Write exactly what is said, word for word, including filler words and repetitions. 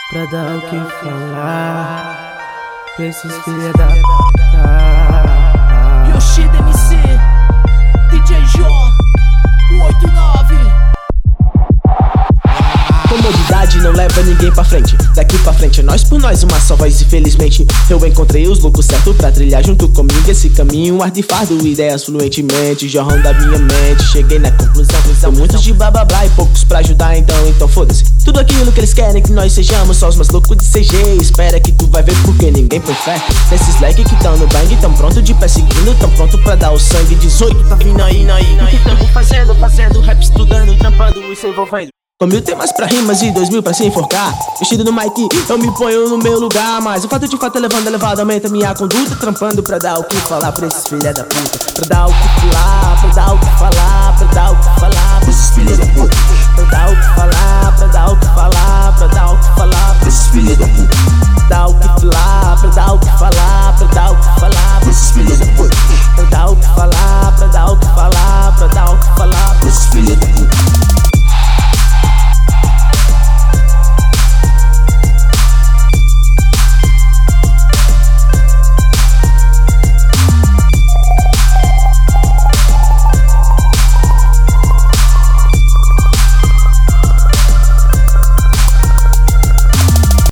Pra dar o que falar pra esses filha da puta. Yoshida M C, D J Jó, um oito nove. Comodidade não leva ninguém pra frente. Daqui pra frente é nós por nós, uma só voz. Infelizmente eu encontrei os loucos certos pra trilhar junto comigo esse caminho. Ar de fardo, ideias fluentemente jorram da minha mente. Cheguei na conclusão, são muitos de blá blá blá e poucos pra ajudar, então, então foda-se. Tudo aquilo que eles querem que nós sejamos só os mais loucos de C G. Espera que tu vai ver porque ninguém põe fé nesses leque que tão no bang, tão pronto de pé seguindo, tão pronto pra dar o sangue. Dezoito tá vindo aí, aí. O que tamo fazendo, fazendo rap, estudando, trampando e se envolvendo. Com mil temas pra rimas e dois mil pra se enforcar. Vestido no mic, eu me ponho no meu lugar. Mas o fato de fato é levando elevado aumenta minha conduta. Trampando pra dar o que falar pra esses filha da puta. Pra dar o que falar, pra dar o que falar, pra